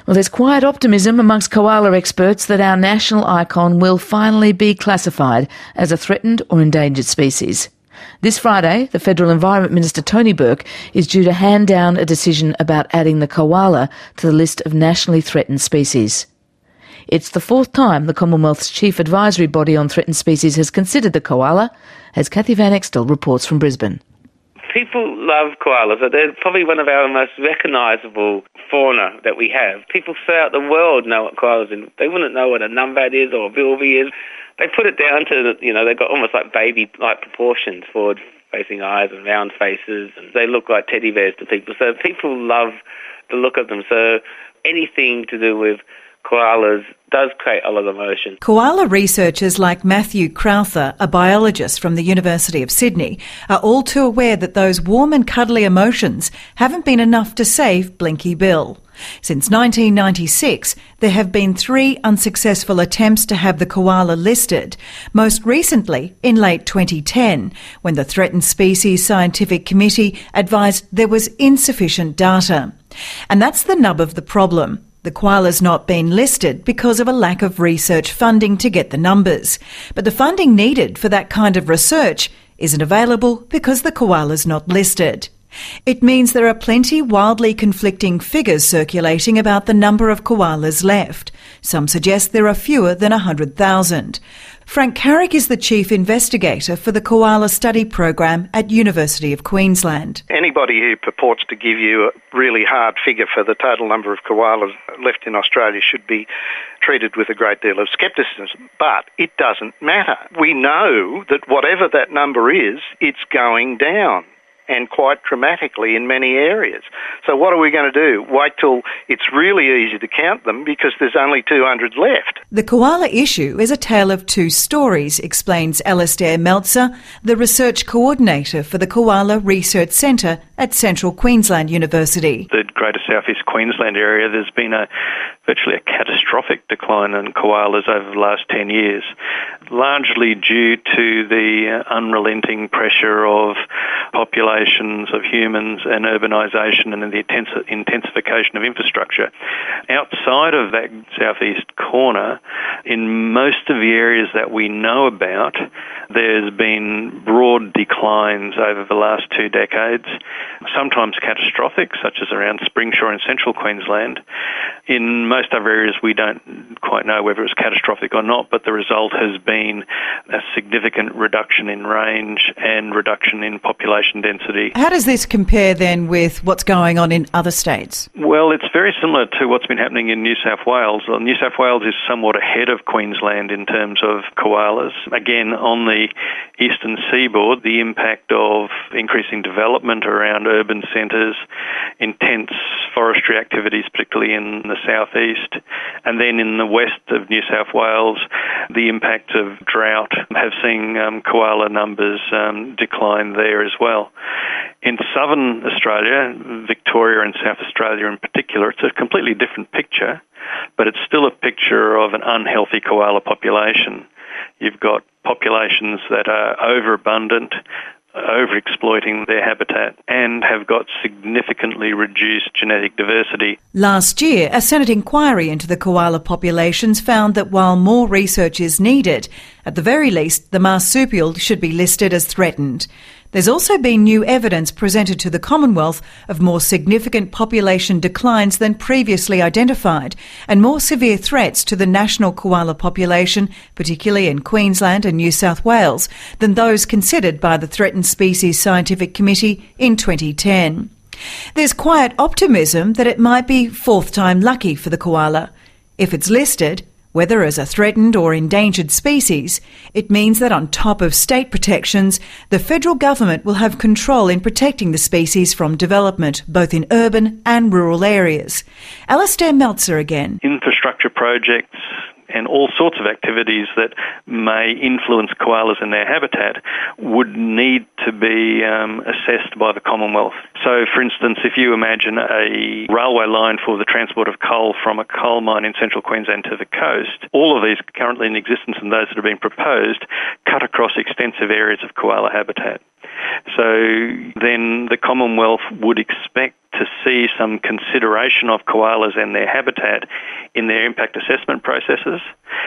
Well, there's quiet optimism amongst koala experts that our national icon will finally be classified as a threatened or endangered species. This Friday, the Federal Environment Minister Tony Burke is due to hand down a decision about adding the koala to the list of nationally threatened species. It's the fourth time the Commonwealth's chief advisory body on threatened species has considered the koala, as Kathy Van Extel reports from Brisbane. People love koalas. They're probably one of our most recognisable fauna that we have. People throughout the world know what koalas are. They wouldn't know what a numbat is or a bilby is. They put it down to, they've got almost like baby-like proportions, forward-facing eyes and round faces, and they look like teddy bears to people. So people love the look of them. So anything to do with koalas does create a lot of emotion. Koala researchers like Matthew Crowther, a biologist from the University of Sydney, are all too aware that those warm and cuddly emotions haven't been enough to save Blinky Bill. Since 1996, there have been 3 unsuccessful attempts to have the koala listed, most recently in late 2010, when the Threatened Species Scientific Committee advised there was insufficient data. And that's the nub of the problem. The koala's not been listed because of a lack of research funding to get the numbers. But the funding needed for that kind of research isn't available because the koala's not listed. It means there are plenty wildly conflicting figures circulating about the number of koalas left. Some suggest there are fewer than 100,000. Frank Carrick is the chief investigator for the Koala Study Program at University of Queensland. Anybody who purports to give you a really hard figure for the total number of koalas left in Australia should be treated with a great deal of scepticism. But it doesn't matter. We know that whatever that number is, it's going down, and quite dramatically in many areas. So what are we going to do? Wait till it's really easy to count them because there's only 200 left. The koala issue is a tale of 2 stories, explains Alastair Meltzer, the research coordinator for the Koala Research Centre at Central Queensland University. The Greater South East Queensland area, there's been virtually a catastrophic decline in koalas over the last 10 years, largely due to the unrelenting pressure of populations of humans and urbanisation and the intensification of infrastructure. Outside of that southeast corner, in most of the areas that we know about, there's been broad declines over the last 2 decades, sometimes catastrophic, such as around Springshore in central Queensland. In most other areas, we don't quite know whether it's catastrophic or not, but the result has been a significant reduction in range and reduction in population density. How does this compare then with what's going on in other states? Well, it's very similar to what's been happening in New South Wales. Well, New South Wales is somewhat ahead of Queensland in terms of koalas. Again, on the eastern seaboard, the impact of increasing development around urban centres, intense forestry activities, particularly in the southeast, and then in the west of New South Wales, the impact of drought have seen koala numbers decline there as well. In southern Australia, Victoria and South Australia in particular, it's a completely different picture, but it's still a picture of an unhealthy koala population. You've got populations that are overabundant, overexploiting their habitat, and have got significantly reduced genetic diversity. Last year, a Senate inquiry into the koala populations found that while more research is needed, at the very least, the marsupial should be listed as threatened. There's also been new evidence presented to the Commonwealth of more significant population declines than previously identified, and more severe threats to the national koala population, particularly in Queensland and New South Wales, than those considered by the Threatened Species Scientific Committee in 2010. There's quiet optimism that it might be fourth time lucky for the koala. If it's listed, whether as a threatened or endangered species, it means that on top of state protections, the federal government will have control in protecting the species from development, both in urban and rural areas. Alastair Meltzer again. Infrastructure projects, and all sorts of activities that may influence koalas in their habitat would need to be assessed by the Commonwealth. So, for instance, if you imagine a railway line for the transport of coal from a coal mine in central Queensland to the coast, all of these currently in existence and those that are being proposed cut across extensive areas of koala habitat. So then the Commonwealth would expect to see some consideration of koalas and their habitat in their impact assessment processes,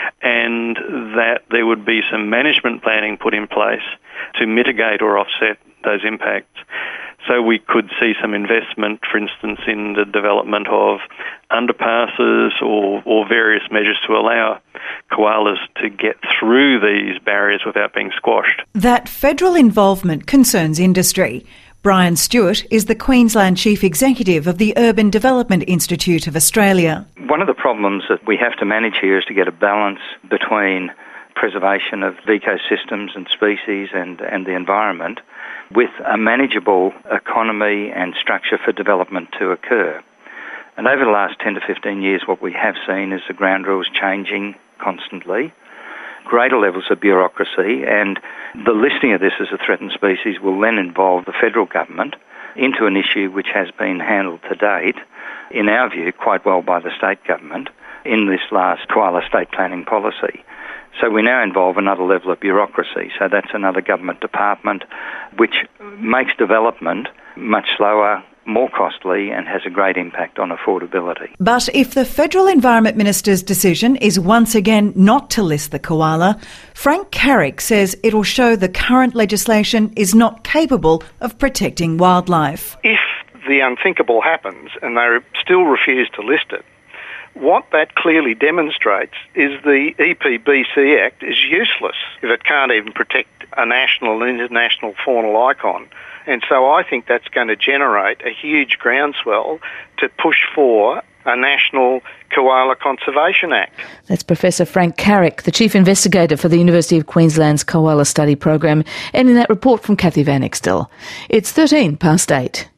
and that there would be some management planning put in place to mitigate or offset those impacts. So we could see some investment, for instance, in the development of underpasses or various measures to allow koalas to get through these barriers without being squashed. That federal involvement concerns industry. Brian Stewart is the Queensland Chief Executive of the Urban Development Institute of Australia. One of the problems that we have to manage here is to get a balance between preservation of ecosystems and species and the environment with a manageable economy and structure for development to occur. And over the last 10 to 15 years, what we have seen is the ground rules changing constantly, greater levels of bureaucracy, and the listing of this as a threatened species will then involve the federal government into an issue which has been handled to date, in our view, quite well by the state government in this last koala state planning policy. So we now involve another level of bureaucracy. So that's another government department which makes development much slower, more costly, and has a great impact on affordability. But if the Federal Environment Minister's decision is once again not to list the koala, Frank Carrick says it'll show the current legislation is not capable of protecting wildlife. If the unthinkable happens and they still refuse to list it, what that clearly demonstrates is the EPBC Act is useless if it can't even protect a national and international faunal icon. And so I think that's going to generate a huge groundswell to push for a National Koala Conservation Act. That's Professor Frank Carrick, the Chief Investigator for the University of Queensland's Koala Study Program, ending that report from Kathy Van Extel. It's 8:13.